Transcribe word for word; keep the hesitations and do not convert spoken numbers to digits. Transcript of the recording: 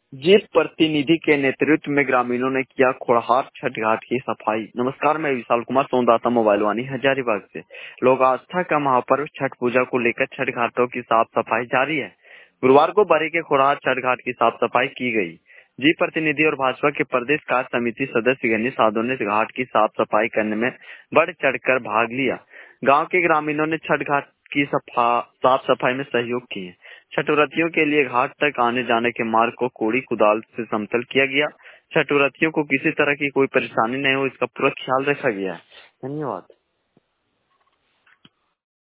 Jeep प्रतिनिधि के नेतृत्व में ग्रामीणों ने किया खोड़हार छठ घाट की सफाई। नमस्कार, मैं विशाल कुमार सोनदाता मोबाइल वानी हजारीबाग से। लोक आस्था का महापर्व छठ पूजा को लेकर छठ घाटों की साफ सफाई जारी है। गुरुवार को बरी के खोड़हार छठ घाट की साफ सफाई की गई। जीप प्रतिनिधि और भाजपा के प्रदेश कार्य समिति सदस्य गणेश साधु ने घाट की साफ सफाई करने में बढ़ चढ़कर भाग लिया। गाँव के ग्रामीणों ने छठ घाट की सफा साफ सफाई में सहयोग किए। छठ व्रतियों के लिए घाट तक आने जाने के मार्ग को कोड़ी कुदाल से समतल किया गया। छठ व्रतियों को किसी तरह की कोई परेशानी नहीं हो, इसका पूरा ख्याल रखा गया है। धन्यवाद।